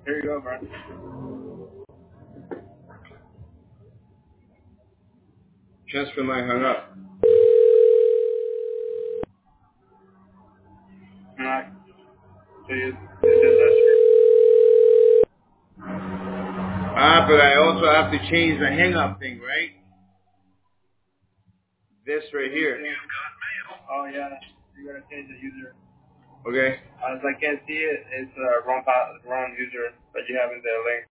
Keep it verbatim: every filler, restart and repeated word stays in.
Here you go, bro. Transfer line hung up. Alright. So you, this is a Ah, but I also have to change the hang up thing, right? This right here. Oh yeah, you gotta change the user. Okay. As I can't see it, it's uh, wrong, wrong user that you have in the link.